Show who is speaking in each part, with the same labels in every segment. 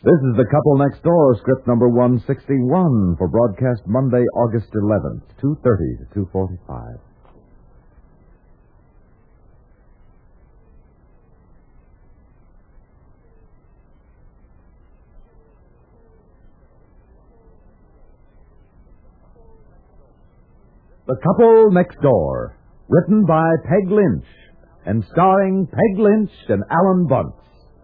Speaker 1: This is The Couple Next Door, script number 161, for broadcast Monday, August 11th, 2:30 to 2:45. The Couple Next Door, written by Peg Lynch, and starring Peg Lynch and Alan Bunce.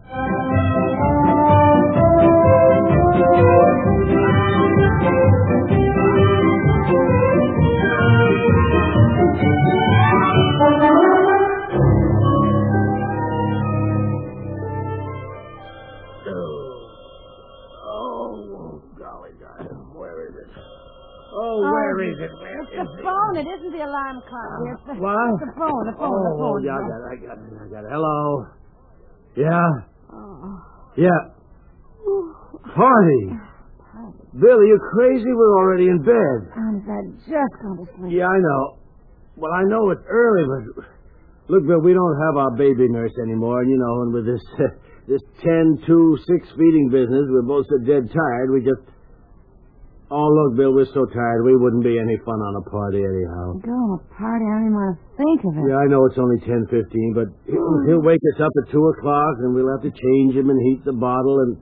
Speaker 2: It's the phone. It isn't the alarm clock. It's the phone. The phone.
Speaker 3: Oh, yeah, I got it. Hello. Yeah. Yeah. Party. Bill, are you crazy? We're already in bed.
Speaker 2: Honest, I just gone to sleep.
Speaker 3: Yeah, I know. Well, I know it's early, but look, Bill, we don't have our baby nurse anymore, and with this 10-2-6 feeding business, we're both so dead tired. We just. Oh, look, Bill, we're so tired. We wouldn't be any fun on a party anyhow.
Speaker 2: Go on a party? I don't even want to think of it.
Speaker 3: Yeah, I know it's only 10:15, but he'll wake us up at 2 o'clock, and we'll have to change him and heat the bottle and...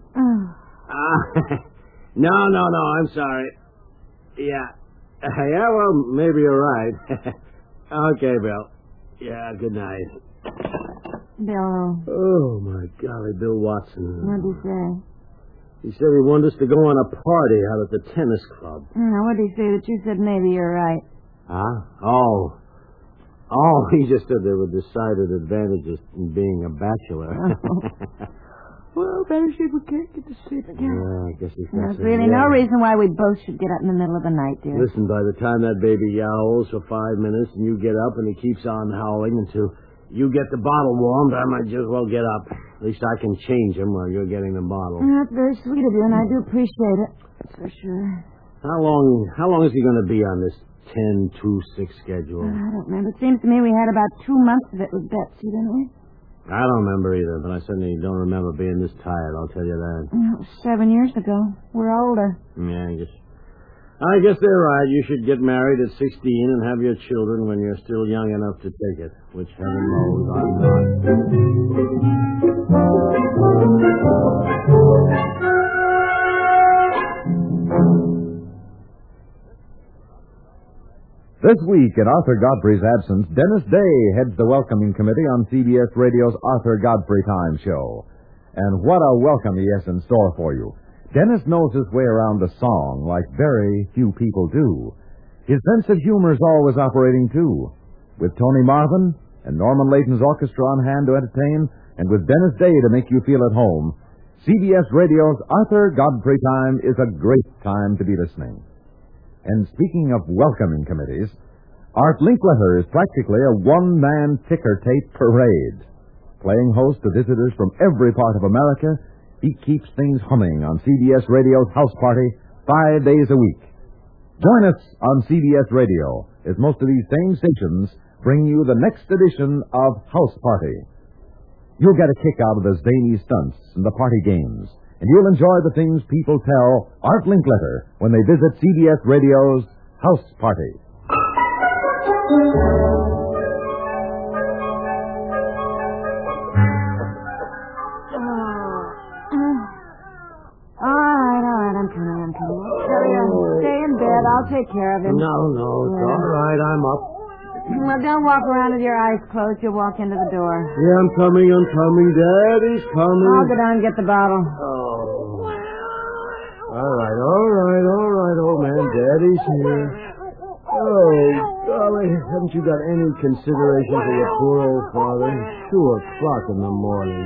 Speaker 3: No, I'm sorry. Yeah. Yeah, well, maybe you're right. Okay, Bill. Yeah, good night.
Speaker 2: Bill.
Speaker 3: Oh, my golly, Bill Watson.
Speaker 2: What'd he say?
Speaker 3: He said he wanted us to go on a party out at the tennis club.
Speaker 2: What'd he say that you said maybe you're right?
Speaker 3: Huh? Oh, he just said there were decided advantages in being a bachelor.
Speaker 2: Well, better see if we can't get to sleep again.
Speaker 3: Yeah, I guess he's got
Speaker 2: There's really no reason why we both should get up in the middle of the night, dear.
Speaker 3: Listen, by the time that baby yowls for 5 minutes and you get up and he keeps on howling until you get the bottle warmed, I might just as well get up. At least I can change him while you're getting the bottle.
Speaker 2: That's very sweet of you, and I do appreciate it. That's for sure.
Speaker 3: How long is he going to be on this 10-2-6 schedule?
Speaker 2: I don't remember. It seems to me we had about 2 months of it with Betsy, didn't we?
Speaker 3: I don't remember either, but I certainly don't remember being this tired, I'll tell you that.
Speaker 2: It was 7 years ago. We're older.
Speaker 3: Yeah, I guess they're right. You should get married at 16 and have your children when you're still young enough to take it, which heaven knows I'm not.
Speaker 1: This week, in Arthur Godfrey's absence, Dennis Day heads the welcoming committee on CBS Radio's Arthur Godfrey Time show. And what a welcome he has in store for you. Dennis knows his way around a song like very few people do. His sense of humor is always operating, too. With Tony Marvin and Norman Layton's orchestra on hand to entertain, and with Dennis Day to make you feel at home, CBS Radio's Arthur Godfrey Time is a great time to be listening. And speaking of welcoming committees, Art Linkletter is practically a one-man ticker tape parade. Playing host to visitors from every part of America, he keeps things humming on CBS Radio's House Party 5 days a week. Join us on CBS Radio as most of these same stations bring you the next edition of House Party. You'll get a kick out of the zany stunts and the party games, and you'll enjoy the things people tell Art Linkletter when they visit CBS Radio's House Party.
Speaker 2: I'm coming. Stay in bed. I'll take care of him.
Speaker 3: No, it's all right. I'm up.
Speaker 2: Well, don't walk around with your eyes closed. You'll walk into the door.
Speaker 3: Yeah, I'm coming. Daddy's coming.
Speaker 2: I'll go down and get the bottle.
Speaker 3: Oh. All right, old man. Daddy's here. Oh, golly, haven't you got any consideration for your poor old father? 2 o'clock in the morning.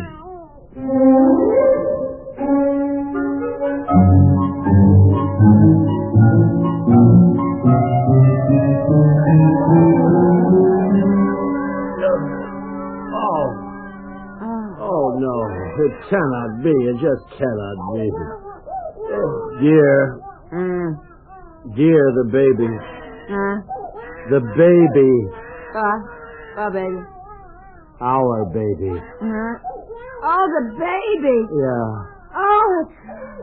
Speaker 3: Oh, no. It cannot be. It just cannot be. Dear. Dear, the baby. The baby.
Speaker 2: Baby.
Speaker 3: Our baby.
Speaker 2: Oh, the baby.
Speaker 3: Yeah.
Speaker 2: Oh,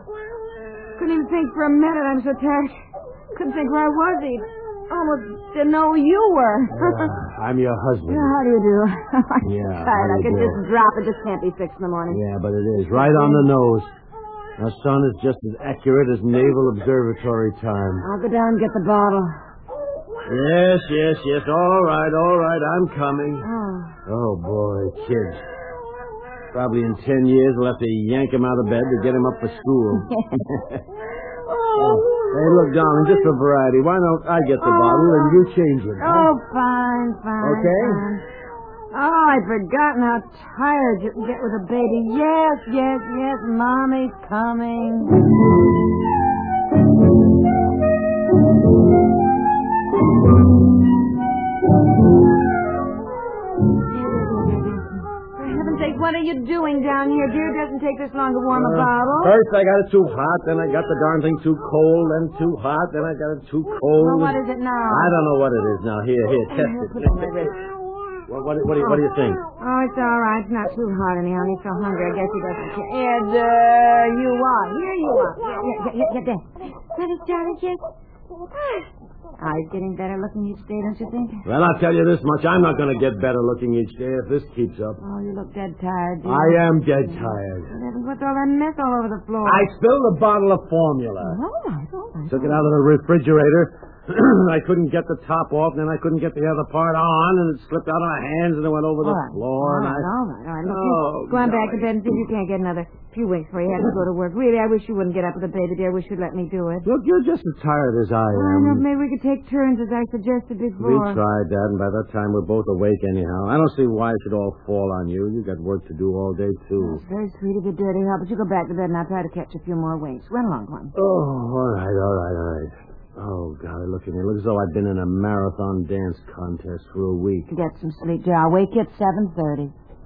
Speaker 2: Couldn't even think for a minute. I'm so tired. Couldn't think where I was even. Almost didn't know who you were.
Speaker 3: I'm your husband.
Speaker 2: How do you do? I'm
Speaker 3: Yeah,
Speaker 2: tired.
Speaker 3: how
Speaker 2: I
Speaker 3: do
Speaker 2: could
Speaker 3: you do?
Speaker 2: just drop it. Just can't be fixed in the morning.
Speaker 3: Yeah, but it is. Right on the nose. Our sun is just as accurate as Naval Observatory time.
Speaker 2: I'll go down and get the bottle.
Speaker 3: Yes. All right. I'm coming.
Speaker 2: Oh.
Speaker 3: Oh, boy, kids. Probably in 10 years we'll have to yank him out of bed to get him up for school. Hey, look, darling, just for variety, why don't I get the bottle and you change it? Huh?
Speaker 2: Oh, fine.
Speaker 3: Okay.
Speaker 2: Fine. Oh, I'd forgotten how tired you can get with a baby. Yes, Mommy's coming. For heaven's sake, what are you doing down here, dear? It doesn't take this long to warm a bottle.
Speaker 3: First I got it too hot, then I got the darn thing too cold, then too hot, then I got it too cold.
Speaker 2: Well, what is it now?
Speaker 3: I don't know what it is now. Here, test it.
Speaker 2: Put it on my wrist.
Speaker 3: What do you think?
Speaker 2: Oh, it's all right. It's not too hot anyhow. He's so hungry. I guess he doesn't care. And there you are. Here you are. Get there. That is Johnny, yes. Oh, he's getting better looking each day, don't you think?
Speaker 3: Well, I'll tell you this much. I'm not going to get better looking each day if this keeps up.
Speaker 2: Oh, you look dead tired, dear.
Speaker 3: I am dead tired.
Speaker 2: What's all that mess all over the floor?
Speaker 3: I spilled a bottle of formula.
Speaker 2: All right.
Speaker 3: Took it out of the refrigerator. I couldn't get the top off, then I couldn't get the other part on, and it slipped out of my hands, and it went over the floor.
Speaker 2: All right. Look, you go on back to bed and see if you can't get another few weeks before you have to go to work. Really, I wish you wouldn't get up with the baby, dear. I wish you'd let me do it.
Speaker 3: Look, you're just as tired as I
Speaker 2: I
Speaker 3: am.
Speaker 2: know, maybe we could take turns, as I suggested
Speaker 3: We
Speaker 2: before.
Speaker 3: tried that, and by that time we're both awake anyhow. I don't see why it should all fall on you. You got work to do all day, too.
Speaker 2: It's very sweet of you, dear, to help, but you go back to bed and I'll try to catch a few more winks. Run along, one.
Speaker 3: Oh, all right. Oh, golly, look at me. Look as though I'd been in a marathon dance contest for a week.
Speaker 2: Get some sleep, dear. I'll wake you at 7:30.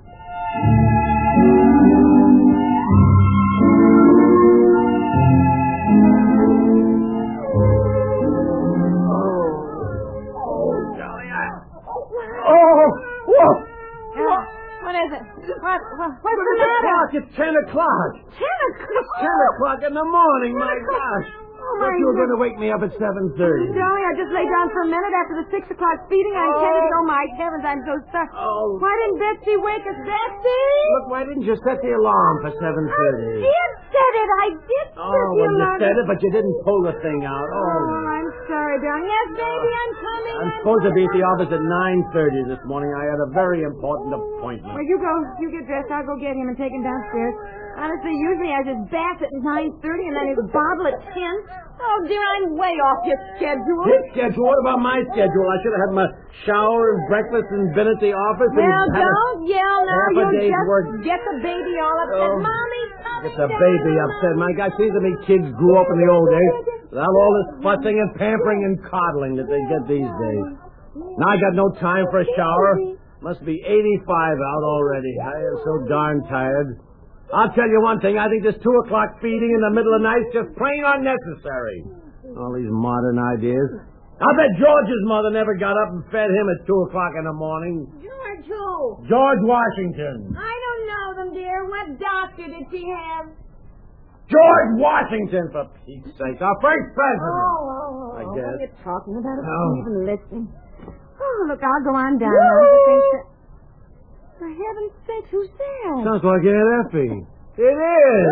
Speaker 2: What is it? What's the matter?
Speaker 3: It's 10 o'clock.
Speaker 2: 10 o'clock?
Speaker 3: 10 o'clock in the morning, my gosh.
Speaker 2: Oh,
Speaker 3: Thought you were going to wake me up at 7:30.
Speaker 2: Dolly, I just lay down for a minute after the 6 o'clock feeding. I intended to go. My heavens, I'm so sorry.
Speaker 3: Oh.
Speaker 2: Why didn't Betsy wake us? Betsy!
Speaker 3: Look, why didn't you set the alarm for 7:30?
Speaker 2: I did set it. I did set the
Speaker 3: well, you
Speaker 2: alarm.
Speaker 3: said it, but you didn't pull the thing out.
Speaker 2: Oh, I'm sorry, darling. Yes, baby, I'm coming.
Speaker 3: I'm supposed to be at the office at 9:30 this morning. I had a very important appointment.
Speaker 2: Well, you go. You get dressed. I'll go get him and take him downstairs. Honestly, usually I just bath at 9:30 and then his bottle at 10. Oh, dear, I'm way off your schedule.
Speaker 3: His schedule? What about my schedule? I should have had my shower and breakfast and been at the office.
Speaker 2: Well,
Speaker 3: and
Speaker 2: don't yell now.
Speaker 3: half a
Speaker 2: You'll
Speaker 3: day's
Speaker 2: just
Speaker 3: work.
Speaker 2: get the baby all upset.
Speaker 3: Oh.
Speaker 2: Mommy's coming
Speaker 3: Get the
Speaker 2: down.
Speaker 3: baby upset. My God, see to me kids grew up in the old days without all this fussing and pampering and coddling that they get these days. Now I got no time for a shower. Must be 85 out already. I am so darn tired. I'll tell you one thing. I think this 2 o'clock feeding in the middle of the night is just plain unnecessary. All these modern ideas. I bet George's mother never got up and fed him at 2 o'clock in the morning.
Speaker 2: George who?
Speaker 3: George Washington.
Speaker 2: I don't know them, dear. What doctor did she have?
Speaker 3: George Washington, for Pete's sake. Our first president.
Speaker 2: Oh,
Speaker 3: I guess.
Speaker 2: What are you talking about? I
Speaker 3: Oh.
Speaker 2: wasn't even listening. Oh, look, I'll go on down now. For heaven's sake, who's there?
Speaker 3: Sounds like Aunt Effie. It is.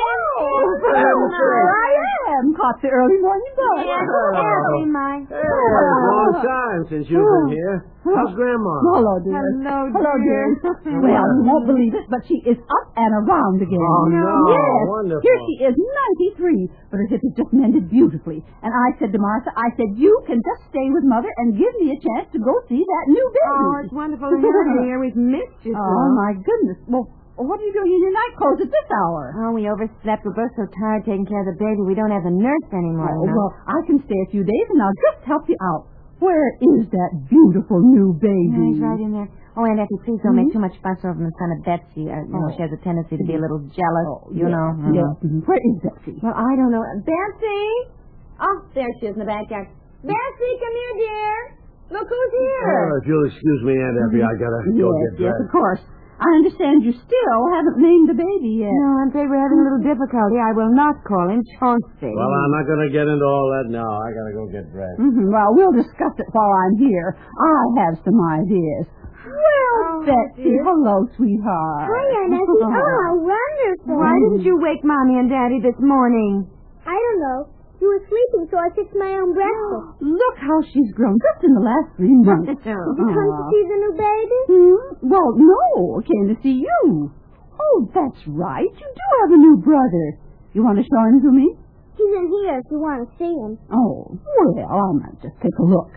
Speaker 2: I am.
Speaker 4: Caught the early morning bus.
Speaker 2: Yes,
Speaker 3: Oh.
Speaker 2: Effie, my.
Speaker 3: Hey, long time since you've been here. How's Grandma?
Speaker 4: Hello, dear.
Speaker 2: Hello, dear.
Speaker 4: Well, you won't believe it, but she is up and around again.
Speaker 3: Oh, no.
Speaker 4: Yes.
Speaker 3: Wonderful.
Speaker 4: Here she is, 93, but her hip is just mended beautifully. And I said to Martha, you can just stay with Mother and give me a chance to go see that new baby.
Speaker 2: Oh, it's wonderful to have you here. We've missed you so.
Speaker 4: Oh, my goodness. Well, what are you doing in your night clothes at this hour?
Speaker 2: Oh, we overslept. We're both so tired taking care of the baby. We don't have a nurse anymore.
Speaker 4: Oh, well, I can stay a few days and I'll just help you out. Where is that beautiful new baby?
Speaker 2: Yeah, he's right in there. Oh, Aunt Effie, please don't make too much fuss over him in front of Betsy. You know, she has a tendency to be a little jealous, you know.
Speaker 4: Yes. Where is Betsy?
Speaker 2: Well, I don't know. Betsy? Oh, there she is in the backyard. Betsy, come here, dear. Look who's here.
Speaker 3: Well, if you'll excuse me, Aunt Effie, I gotta go get
Speaker 4: Yes,
Speaker 3: dressed.
Speaker 4: of course. I understand you still haven't named the baby yet.
Speaker 2: No, I'm afraid we're having a little difficulty. I will not call him Chauncey.
Speaker 3: Well, I'm not going to get into all that now. I got to go get dressed.
Speaker 4: Well, we'll discuss it while I'm here. I have some ideas. Well, Betsy, hello, sweetheart.
Speaker 5: Hi, Aunt Effie. Oh, how wonderful.
Speaker 2: Why didn't you wake Mommy and Daddy this morning?
Speaker 5: I don't know. You were sleeping, so I fixed my own breakfast.
Speaker 4: Look how she's grown just in the last 3 months.
Speaker 5: Did you come to see the new baby?
Speaker 4: Well, no, I came to see you. Oh, that's right. You do have a new brother. You want to show him to me?
Speaker 5: He's in here if you want to see him.
Speaker 4: Oh, well, I might just take a look.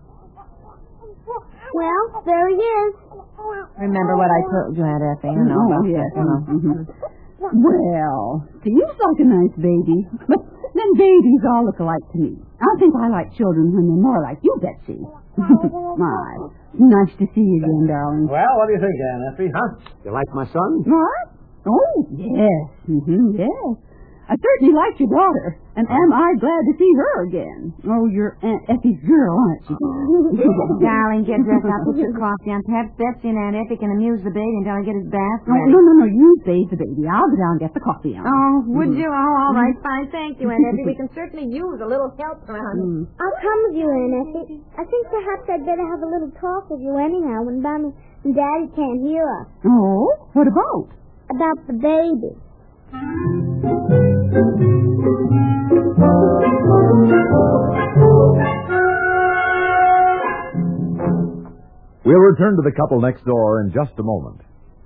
Speaker 5: Well, there he is.
Speaker 2: Remember what I told you, Aunt Effie? You know about
Speaker 4: yes.
Speaker 2: that.
Speaker 4: Well, seems like a nice baby. But then babies all look alike to me. I think I like children when they're more like you, Betsy. My, nice to see you again, darling.
Speaker 3: Well, what do you think, Aunt Effie, huh? You like my son?
Speaker 4: What? Oh, yes. Yes. I certainly like your daughter, and am I glad to see her again. Oh, you're Aunt Effie's girl, aren't you?
Speaker 2: Darling, get dressed up, put your coffee on. Perhaps Betsy and Aunt Effie can amuse the baby until I get his bath ready.
Speaker 4: No, you bathe the baby. I'll go down and get the coffee on.
Speaker 2: Oh, would you? Oh, all right, fine. Thank you, Aunt Effie. We can certainly use a little help around here.
Speaker 5: I'll come with you, Aunt Effie. I think perhaps I'd better have a little talk with you anyhow when Mommy and Daddy can't hear us.
Speaker 4: Oh? What about?
Speaker 5: About the baby.
Speaker 1: We'll return to the couple next door in just a moment.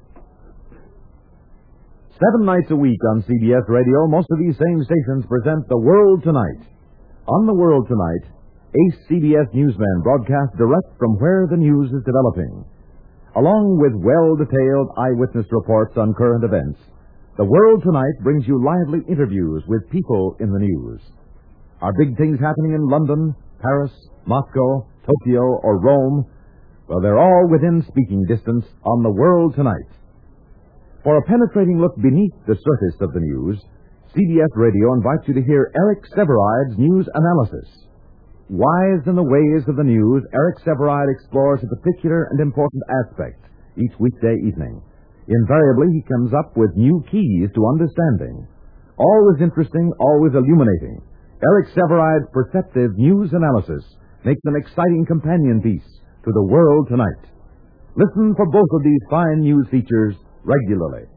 Speaker 1: 7 nights a week on CBS Radio, most of these same stations present The World Tonight. On The World Tonight, ace CBS newsmen broadcast direct from where the news is developing. Along with well-detailed eyewitness reports on current events, The World Tonight brings you lively interviews with people in the news. Are big things happening in London, Paris, Moscow, Tokyo, or Rome? Well, they're all within speaking distance on The World Tonight. For a penetrating look beneath the surface of the news, CBS Radio invites you to hear Eric Severide's news analysis. Wise in the ways of the news, Eric Severide explores a particular and important aspect each weekday evening. Invariably, he comes up with new keys to understanding. Always interesting, always illuminating. Eric Severide's perceptive news analysis makes an exciting companion piece to The World Tonight. Listen for both of these fine news features regularly.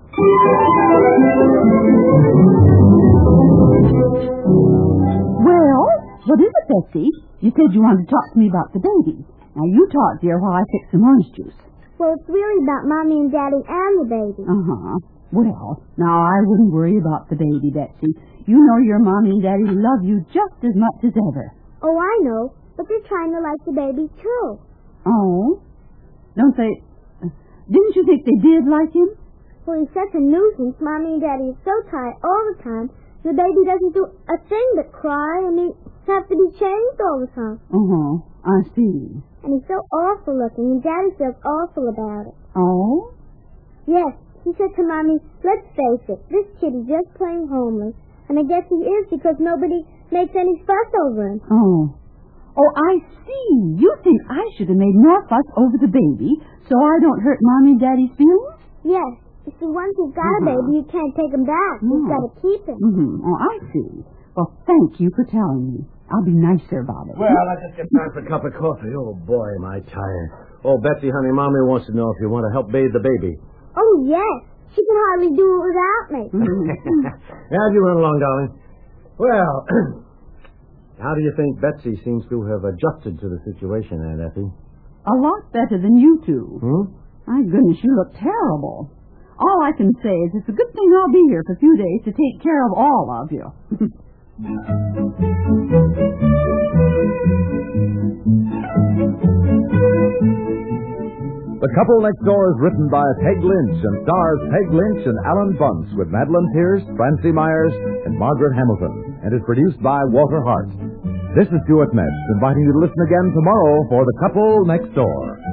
Speaker 4: Well, what is it, Betsy? You said you wanted to talk to me about the baby. Now, you talk, dear, while I fix some orange juice.
Speaker 5: Well, it's really about Mommy and Daddy and the baby.
Speaker 4: Well, now I wouldn't worry about the baby, Betsy. You know your Mommy and Daddy love you just as much as ever.
Speaker 5: Oh, I know. But they're trying to like the baby, too.
Speaker 4: Oh? Don't they... didn't you think they did like him?
Speaker 5: Well, he's such a nuisance. Mommy and Daddy are so tired all the time. The baby doesn't do a thing but cry, and he has to be changed all the time.
Speaker 4: I see.
Speaker 5: And he's so awful looking, and Daddy feels awful about it.
Speaker 4: Oh?
Speaker 5: Yes. He said to Mommy, let's face it, this kid is just plain homeless. And I guess he is because nobody makes any fuss over him.
Speaker 4: Oh, I see. You think I should have made more fuss over the baby so I don't hurt Mommy and Daddy's feelings?
Speaker 5: Yes. You see, once he's got a baby, you can't take him back. You've got to keep him.
Speaker 4: Oh, I see. Well, thank you for telling me. I'll be nicer about it.
Speaker 3: Well, I just get back a cup of coffee. Oh, boy, am I tired. Oh, Betsy, honey, Mommy wants to know if you want to help bathe the baby.
Speaker 5: Oh, yes. She can hardly do it without me.
Speaker 3: As you run along, darling. Well, how do you think Betsy seems to have adjusted to the situation, Aunt Effie?
Speaker 4: A lot better than you two. My goodness, you look terrible. All I can say is it's a good thing I'll be here for a few days to take care of all of you.
Speaker 1: The Couple Next Door is written by Peg Lynch and stars Peg Lynch and Alan Bunce with Madeline Pierce, Francie Myers, and Margaret Hamilton, and is produced by Walter Hart. This is Stuart Metz, inviting you to listen again tomorrow for The Couple Next Door.